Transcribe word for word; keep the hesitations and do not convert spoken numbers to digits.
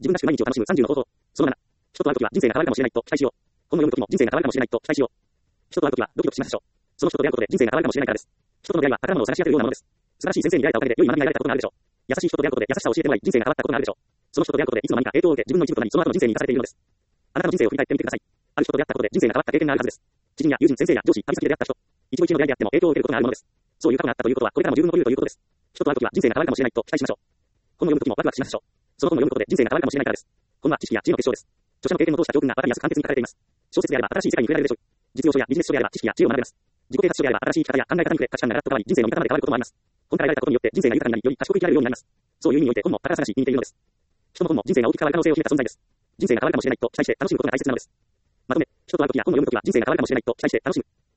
自分らしく毎日を楽しむさんじゅうの方法。そのなな。人と会うときは人生が変わるかもしれないと期待しよう。本を読むときも人生が変わるかもしれないと期待しよう。人と会うときはドキドキしましょう。その人と出会うことで人生が変わるかもしれないからです。人との出会いは宝物を探し当てるようなものです。素晴らしい先生に出会えたおかげで良い学びが得られたことがあるでしょう。優しい人と出会うことで優しさを教えてもらい人生が変わったことがあるでしょう。その人と出会うことでいつの間にか影響を受け自分の一部となりその後の人生に生かされているのです。あなたの人生を振り返ってみてください。ある人と出会ったことで人生が変わった経験があるはずです。知人や友人、先生や上司、旅先で出会った人。一期一会の出会いであっても影響を受けることがあるものです。そういう過去があったということはこれからも十分残るということです。人と会うときは人生が変わるかもしれないと期待しましょう。本を読むときもワクワクしましょう。その本を読むことで人生が変わるかもしれないからです。本は知識や知恵の結晶です。著者の経験を通した教訓がわかりやすく簡潔に書かれています。小説であれば新しい世界に触れられるでしょう。実用書やビジネス書であれば知識や知恵を学べます。自己啓発書であれば新しい生き方や考え方に触れ価値観がガラッと変わり人生の見方まで変わることもあります。本から得られたことによって人生が豊かになりより賢く生きられるようになります。そういう意味において本も宝探しに似ているのです。人も本も人生が大きく変わる可能性を秘めた存在です。人生が変わるかもしれないと期待して楽しむことが大切なのです。まとめ、人と会うときや本を読むときは人生が変わるかもしれないと期待して楽しむ。